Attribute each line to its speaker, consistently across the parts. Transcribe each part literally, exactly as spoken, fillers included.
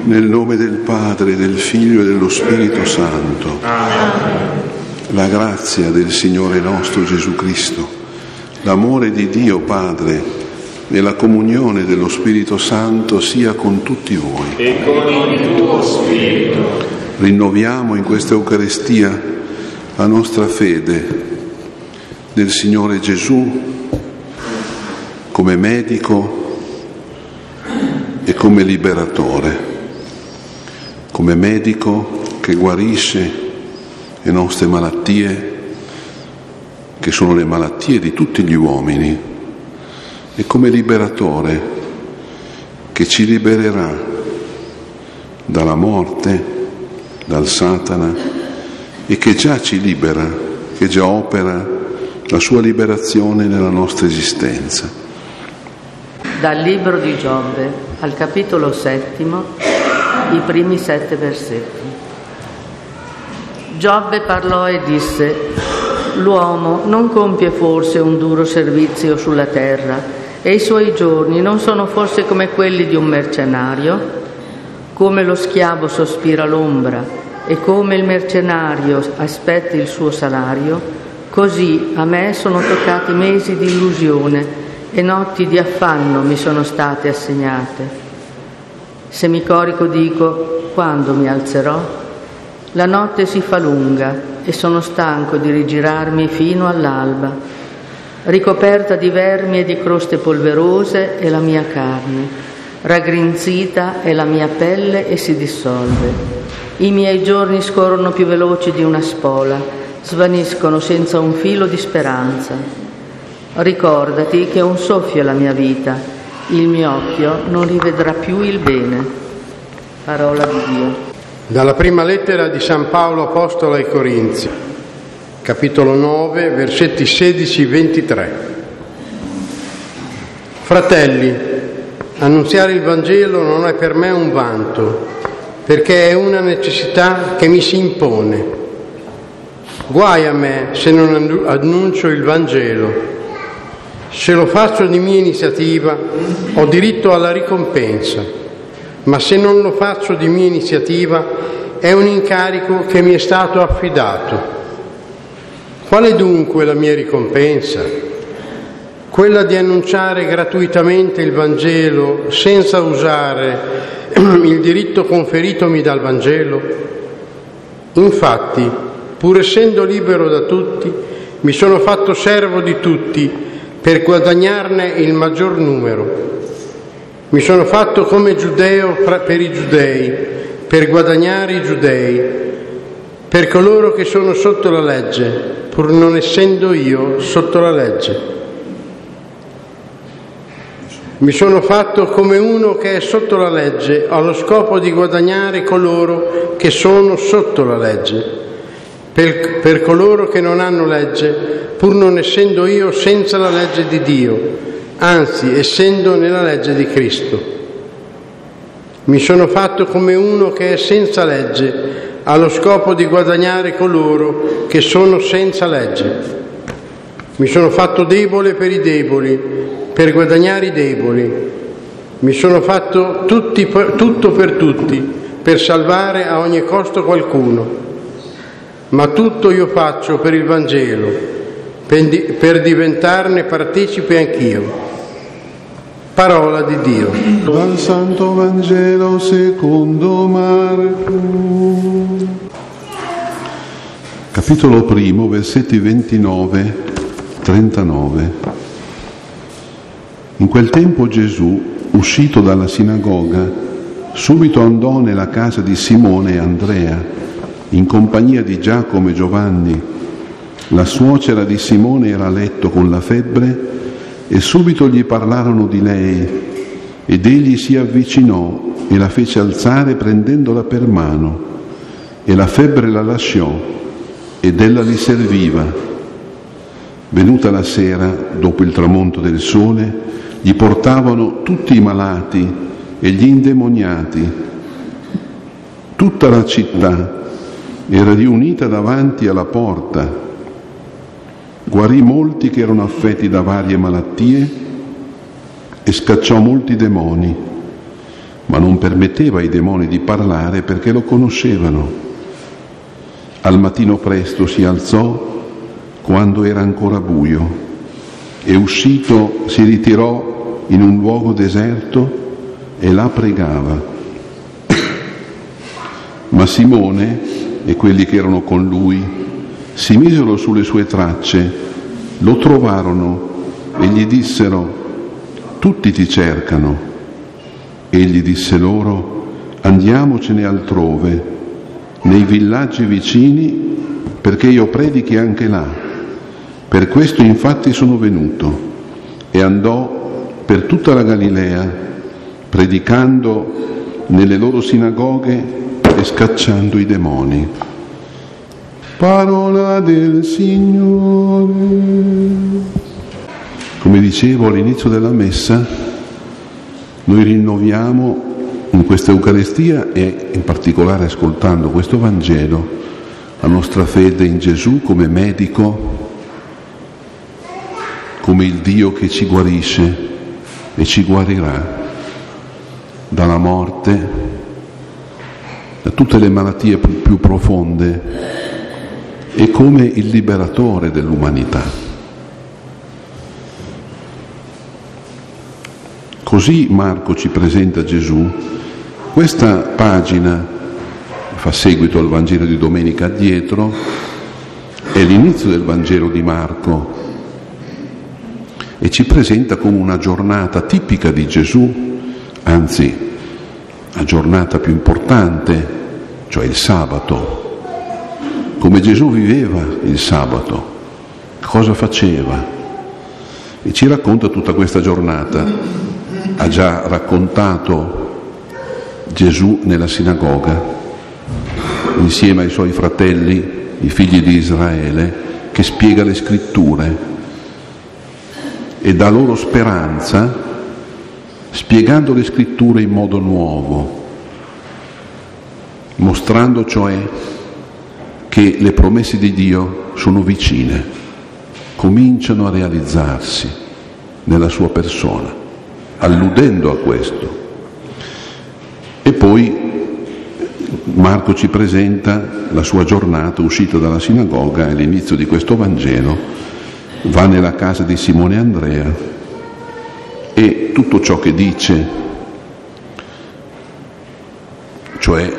Speaker 1: Nel nome del Padre, del Figlio e dello Spirito Santo.
Speaker 2: Amen.
Speaker 1: La grazia del Signore nostro Gesù Cristo, l'amore di Dio Padre e la comunione dello Spirito Santo sia con tutti voi.
Speaker 2: E con il tuo spirito.
Speaker 1: Rinnoviamo in questa Eucaristia la nostra fede nel Signore Gesù come medico e come liberatore, come medico che guarisce le nostre malattie, che sono le malattie di tutti gli uomini, e come liberatore che ci libererà dalla morte, dal Satana, e che già ci libera, che già opera la sua liberazione nella nostra esistenza.
Speaker 3: Dal libro di Giobbe, al capitolo settimo, i primi sette versetti. Giobbe parlò e disse: l'uomo non compie forse un duro servizio sulla terra, e i suoi giorni non sono forse come quelli di un mercenario? Come lo schiavo sospira l'ombra e come il mercenario aspetta il suo salario, così a me sono toccati mesi di illusione e notti di affanno mi sono state assegnate. Se mi corico dico: quando mi alzerò? La notte si fa lunga e sono stanco di rigirarmi fino all'alba. Ricoperta di vermi e di croste polverose è la mia carne, raggrinzita è la mia pelle e si dissolve. I miei giorni scorrono più veloci di una spola, svaniscono senza un filo di speranza. Ricordati che un soffio è la mia vita, il mio occhio non rivedrà più il bene. Parola di Dio.
Speaker 4: Dalla prima lettera di San Paolo Apostolo ai Corinzi, capitolo nove, versetti sedici ventitré. Fratelli, annunziare il Vangelo non è per me un vanto, perché è una necessità che mi si impone. Guai a me se non annuncio il Vangelo. Se lo faccio di mia iniziativa, ho diritto alla ricompensa. Ma se non lo faccio di mia iniziativa, è un incarico che mi è stato affidato. Qual è dunque la mia ricompensa? Quella di annunciare gratuitamente il Vangelo senza usare il diritto conferitomi dal Vangelo? Infatti, pur essendo libero da tutti, mi sono fatto servo di tutti per guadagnarne il maggior numero. Mi sono fatto come giudeo per i giudei, per guadagnare i giudei, per coloro che sono sotto la legge, pur non essendo io sotto la legge. Mi sono fatto come uno che è sotto la legge, allo scopo di guadagnare coloro che sono sotto la legge, per, per coloro che non hanno legge, pur non essendo io senza la legge di Dio, anzi essendo nella legge di Cristo. Mi sono fatto come uno che è senza legge, allo scopo di guadagnare coloro che sono senza legge. Mi sono fatto debole per i deboli, per guadagnare i deboli. Mi sono fatto tutti, tutto per tutti, per salvare a ogni costo qualcuno. Ma tutto io faccio per il Vangelo, per, di, per diventarne partecipe anch'io. Parola di Dio.
Speaker 1: Dal Santo Vangelo secondo Marco. Capitolo primo, versetti ventinove trentanove. In quel tempo Gesù, uscito dalla sinagoga, subito andò nella casa di Simone e Andrea, in compagnia di Giacomo e Giovanni. La suocera di Simone era a letto con la febbre, e subito gli parlarono di lei, ed egli si avvicinò e la fece alzare prendendola per mano, e la febbre la lasciò, ed ella li serviva. Venuta la sera, dopo il tramonto del sole, gli portavano tutti i malati e gli indemoniati. Tutta la città era riunita davanti alla porta. Guarì molti che erano affetti da varie malattie e scacciò molti demoni. ma non permetteva ai demoni di parlare perché lo conoscevano. Al mattino presto si alzò quando era ancora buio e uscito si ritirò in un luogo deserto e là pregava. Ma Simone e quelli che erano con lui si misero sulle sue tracce, lo trovarono e gli dissero: tutti ti cercano. Egli disse loro: andiamocene altrove, nei villaggi vicini, perché io predichi anche là. Per questo infatti sono venuto. E andò per tutta la Galilea, predicando nelle loro sinagoghe e scacciando i demoni. Parola del Signore. Come dicevo all'inizio della messa, noi rinnoviamo in questa Eucaristia e in particolare ascoltando questo Vangelo la nostra fede in Gesù come medico, come il Dio che ci guarisce e ci guarirà dalla morte, da tutte le malattie più, più profonde, e come il liberatore dell'umanità. Così Marco ci presenta Gesù. Questa pagina fa seguito al Vangelo di domenica addietro, è l'inizio del Vangelo di Marco e ci presenta come una giornata tipica di Gesù, anzi la giornata più importante, cioè il sabato. Come Gesù viveva il sabato, cosa faceva, e ci racconta tutta questa giornata. Ha già raccontato Gesù nella sinagoga, insieme ai suoi fratelli, i figli di Israele, che spiega le scritture e dà loro speranza, spiegando le scritture in modo nuovo, mostrando cioè che le promesse di Dio sono vicine, cominciano a realizzarsi nella sua persona, alludendo a questo. E poi Marco ci presenta la sua giornata uscita dalla sinagoga, e all'inizio di questo Vangelo va nella casa di Simone e Andrea, e tutto ciò che dice, cioè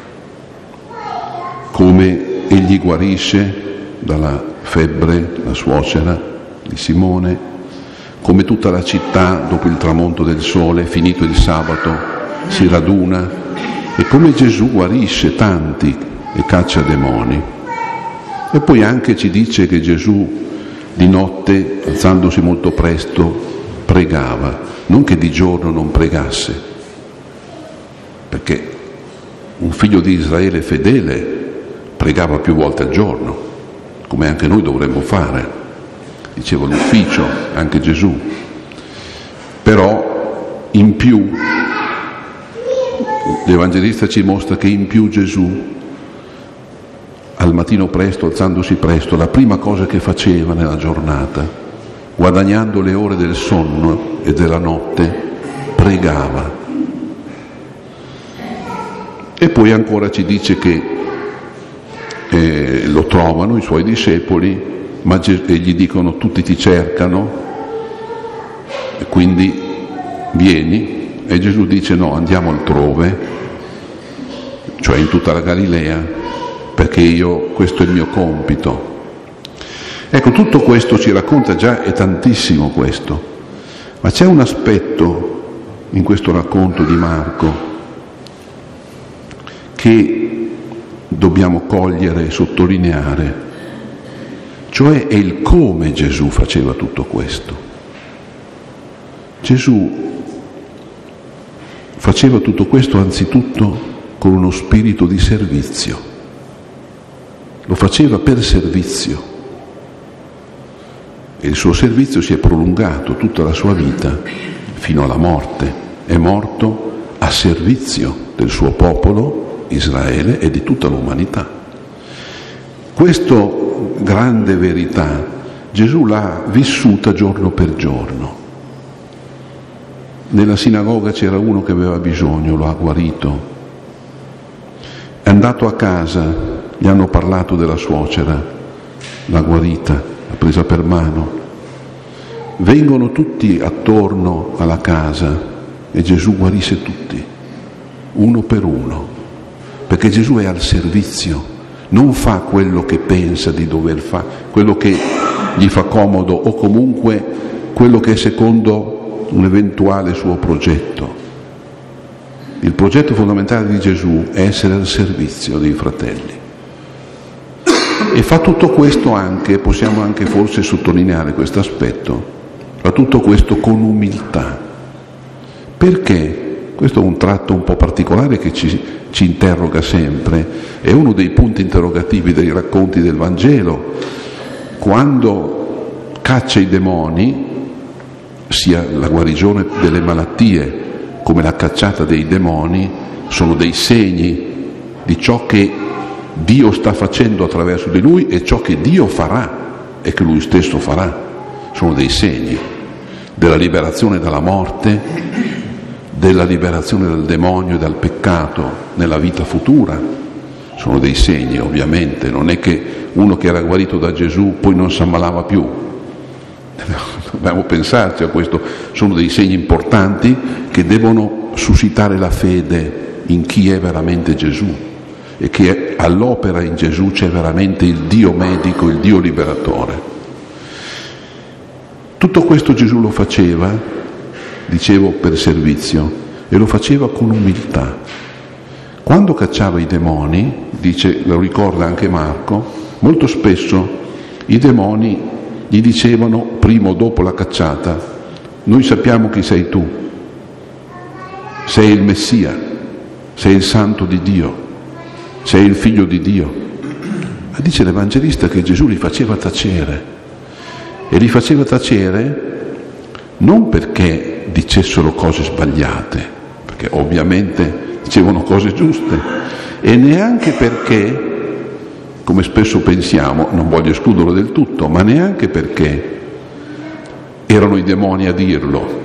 Speaker 1: come egli guarisce dalla febbre la suocera di Simone, come tutta la città dopo il tramonto del sole, finito il sabato, si raduna, e come Gesù guarisce tanti e caccia demoni. E poi anche ci dice che Gesù di notte, alzandosi molto presto, pregava, non che di giorno non pregasse, perché un figlio di Israele fedele pregava più volte al giorno, come anche noi dovremmo fare, diceva l'ufficio, anche Gesù. Però in più l'Evangelista ci mostra che in più Gesù, al mattino presto, alzandosi presto, la prima cosa che faceva nella giornata, guadagnando le ore del sonno e della notte, pregava. E poi ancora ci dice che eh, lo trovano i suoi discepoli, ma e gli dicono: tutti ti cercano, e quindi vieni. E Gesù dice: no, andiamo altrove, cioè in tutta la Galilea, perché io, questo è il mio compito. Ecco, tutto questo ci racconta già, è tantissimo questo, ma c'è un aspetto in questo racconto di Marco che dobbiamo cogliere e sottolineare, cioè è il come Gesù faceva tutto questo. Gesù faceva tutto questo anzitutto con uno spirito di servizio, lo faceva per servizio, e il suo servizio si è prolungato tutta la sua vita fino alla morte. È morto a servizio del suo popolo Israele e di tutta l'umanità. Questa grande verità Gesù l'ha vissuta giorno per giorno. nella sinagoga c'era uno che aveva bisogno, lo ha guarito. È andato a casa, gli hanno parlato della suocera, l'ha guarita, l'ha presa per mano. Vengono tutti attorno alla casa e Gesù guarisce tutti, uno per uno, perché Gesù è al servizio, non fa quello che pensa di dover fare, quello che gli fa comodo o comunque quello che è secondo un eventuale suo progetto. Il progetto fondamentale di Gesù è essere al servizio dei fratelli. E fa tutto questo anche, possiamo anche forse sottolineare questo aspetto, fa tutto questo con umiltà. Perché? Questo è un tratto un po' particolare che ci, ci interroga sempre, è uno dei punti interrogativi dei racconti del Vangelo. Quando caccia i demoni, sia la guarigione delle malattie come la cacciata dei demoni, sono dei segni di ciò che Dio sta facendo attraverso di lui e ciò che Dio farà e che lui stesso farà. Sono dei segni della liberazione dalla morte, della liberazione dal demonio e dal peccato nella vita futura. Sono dei segni, ovviamente, non è che uno che era guarito da Gesù poi non si ammalava più. Dobbiamo pensarci a questo, sono dei segni importanti che devono suscitare la fede in chi è veramente Gesù e che all'opera in Gesù c'è veramente il Dio medico, il Dio liberatore. Tutto questo Gesù lo faceva, dicevo, per servizio, e lo faceva con umiltà. Quando cacciava i demoni, dice, lo ricorda anche Marco, molto spesso i demoni gli dicevano, prima o dopo la cacciata: noi sappiamo chi sei tu, sei il Messia, sei il Santo di Dio, sei il Figlio di Dio. Ma dice l'Evangelista che Gesù li faceva tacere, e li faceva tacere non perché dicessero cose sbagliate, perché ovviamente dicevano cose giuste, e neanche perché, come spesso pensiamo, non voglio escluderlo del tutto, ma neanche perché erano i demoni a dirlo,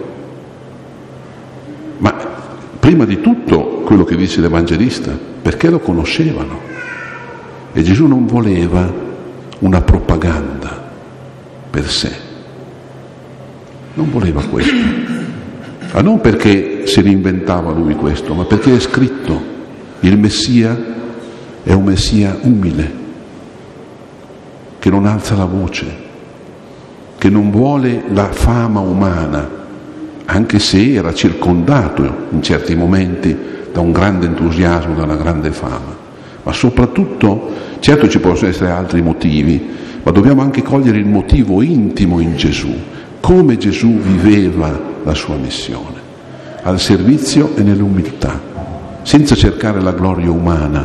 Speaker 1: ma prima di tutto quello che dice l'Evangelista, perché lo conoscevano. E Gesù non voleva una propaganda per sé, non voleva questo, ma non perché si reinventava lui questo, ma perché è scritto: il Messia è un Messia umile, che non alza la voce, che non vuole la fama umana, anche se era circondato in certi momenti da un grande entusiasmo, da una grande fama, ma soprattutto, certo ci possono essere altri motivi, ma dobbiamo anche cogliere il motivo intimo in Gesù, come Gesù viveva la sua missione, al servizio e nell'umiltà, senza cercare la gloria umana.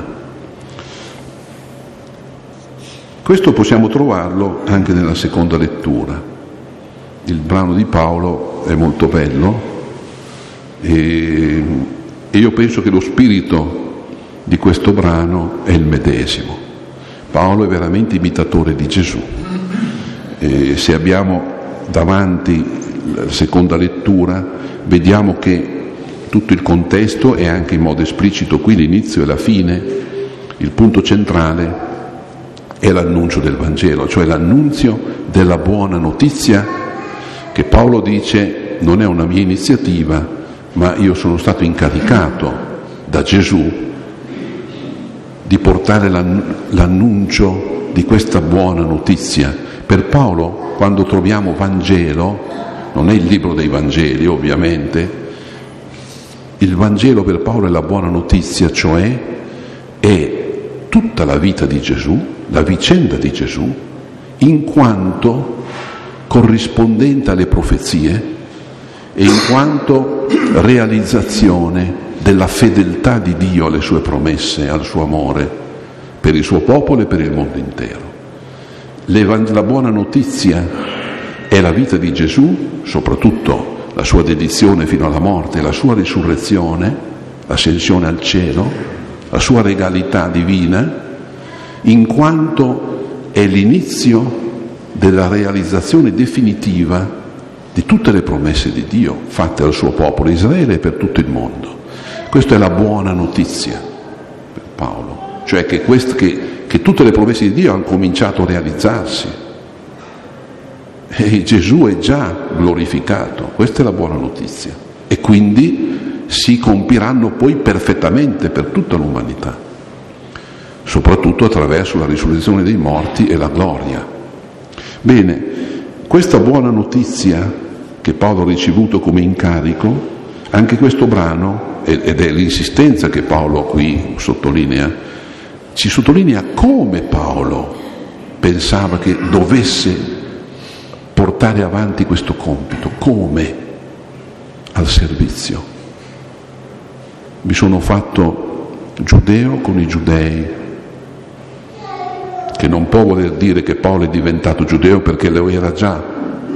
Speaker 1: Questo possiamo trovarlo anche nella seconda lettura. Il brano di Paolo è molto bello e, e io penso che lo spirito di questo brano è il medesimo. Paolo è veramente imitatore di Gesù. E se abbiamo davanti la seconda lettura, vediamo che tutto il contesto è anche in modo esplicito qui l'inizio e la fine. Il punto centrale è l'annuncio del Vangelo, cioè l'annunzio della buona notizia, che Paolo dice non è una mia iniziativa, ma io sono stato incaricato da Gesù di portare l'annuncio di questa buona notizia. Per Paolo, quando troviamo Vangelo, non è il libro dei Vangeli ovviamente, il Vangelo per Paolo è la buona notizia, cioè è tutta la vita di Gesù, la vicenda di Gesù, in quanto corrispondente alle profezie e in quanto realizzazione della fedeltà di Dio alle sue promesse, al suo amore per il suo popolo e per il mondo intero. La buona notizia è la vita di Gesù, soprattutto la sua dedizione fino alla morte, la sua risurrezione, l'ascensione al cielo, la sua regalità divina, in quanto è l'inizio della realizzazione definitiva di tutte le promesse di Dio fatte al suo popolo Israele e per tutto il mondo. Questa è la buona notizia per Paolo, cioè che, quest, che, che tutte le promesse di Dio hanno cominciato a realizzarsi e Gesù è già glorificato. Questa è la buona notizia, e quindi si compiranno poi perfettamente per tutta l'umanità, soprattutto attraverso la risurrezione dei morti e la gloria. Bene, questa buona notizia che Paolo ha ricevuto come incarico, anche questo brano, ed è l'insistenza che Paolo qui sottolinea, ci sottolinea come Paolo pensava che dovesse portare avanti questo compito, come al servizio. Mi sono fatto giudeo con i giudei, che non può voler dire che Paolo è diventato giudeo perché lo era già.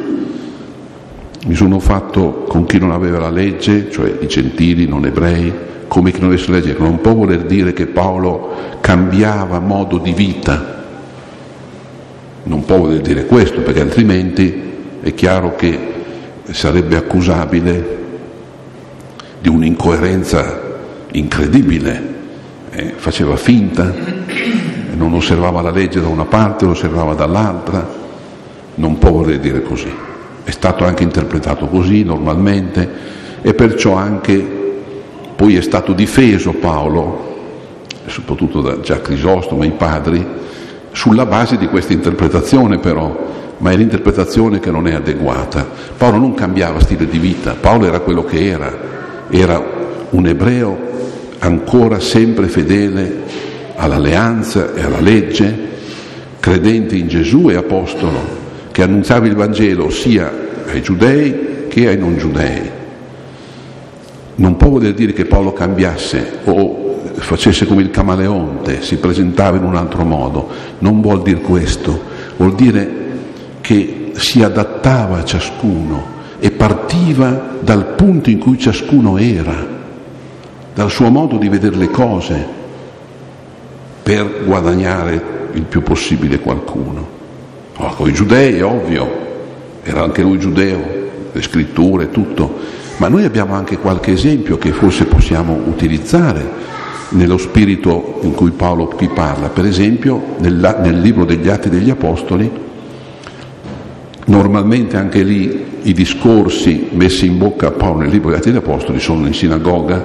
Speaker 1: Mi sono fatto con chi non aveva la legge, cioè i gentili, non ebrei, come chi non avesse la legge. Non può voler dire che Paolo cambiava modo di vita. Non può voler dire questo, perché altrimenti è chiaro che sarebbe accusabile di un'incoerenza incredibile. Eh, faceva finta, non osservava la legge da una parte, lo osservava dall'altra. Non può voler dire così. È stato anche interpretato così normalmente, e perciò anche poi è stato difeso Paolo, soprattutto da già Crisostomo e i padri, sulla base di questa interpretazione, però, ma è l'interpretazione che non è adeguata. Paolo non cambiava stile di vita, Paolo era quello che era, era un ebreo ancora sempre fedele all'alleanza e alla legge, credente in Gesù e apostolo, che annunziava il Vangelo sia ai giudei che ai non giudei. Non può voler dire che Paolo cambiasse o facesse come il camaleonte, si presentava in un altro modo. Non vuol dire questo, vuol dire che si adattava a ciascuno e partiva dal punto in cui ciascuno era, dal suo modo di vedere le cose, per guadagnare il più possibile qualcuno. Oh, con i giudei è ovvio, era anche lui giudeo, le scritture, tutto, ma noi abbiamo anche qualche esempio che forse possiamo utilizzare nello spirito in cui Paolo qui parla. Per esempio nel, nel libro degli Atti degli Apostoli, normalmente anche lì i discorsi messi in bocca a Paolo nel libro degli Atti degli Apostoli sono in sinagoga,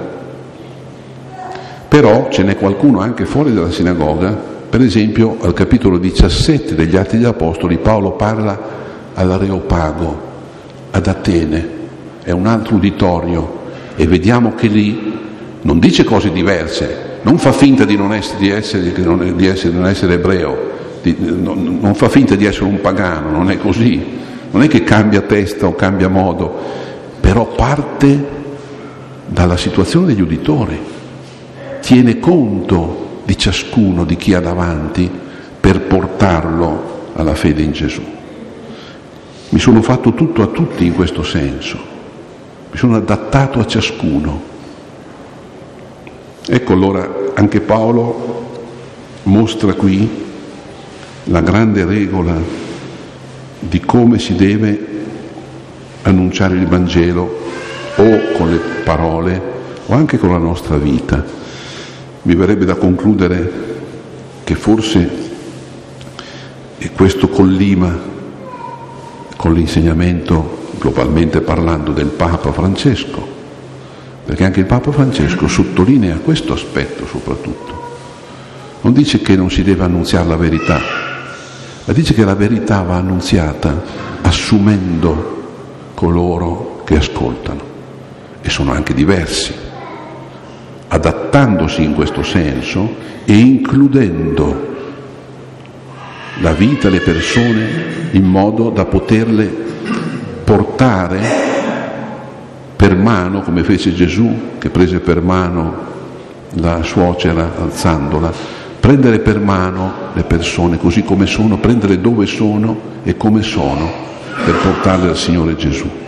Speaker 1: però ce n'è qualcuno anche fuori dalla sinagoga. Per esempio al capitolo diciassette degli Atti degli Apostoli Paolo parla all'Areopago, ad Atene, è un altro uditorio, e vediamo che lì non dice cose diverse, non fa finta di non essere, di essere, di non, di essere, di non essere ebreo, di, non, non fa finta di essere un pagano, non è così, non è che cambia testa o cambia modo, però parte dalla situazione degli uditori, tiene conto di ciascuno, di chi ha davanti, per portarlo alla fede in Gesù. Mi sono fatto tutto a tutti in questo senso, mi sono adattato a ciascuno. Ecco allora anche Paolo mostra qui la grande regola di come si deve annunciare il Vangelo, o con le parole o anche con la nostra vita. Mi verrebbe da concludere che forse e questo collima con l'insegnamento, globalmente parlando, del Papa Francesco, perché anche il Papa Francesco sottolinea questo aspetto soprattutto. Non dice che non si deve annunziare la verità, ma dice che la verità va annunziata assumendo coloro che ascoltano, e sono anche diversi, adattandosi in questo senso e includendo la vita, le persone, in modo da poterle portare per mano, come fece Gesù, che prese per mano la suocera alzandola, prendere per mano le persone così come sono, prendere dove sono e come sono, per portarle al Signore Gesù.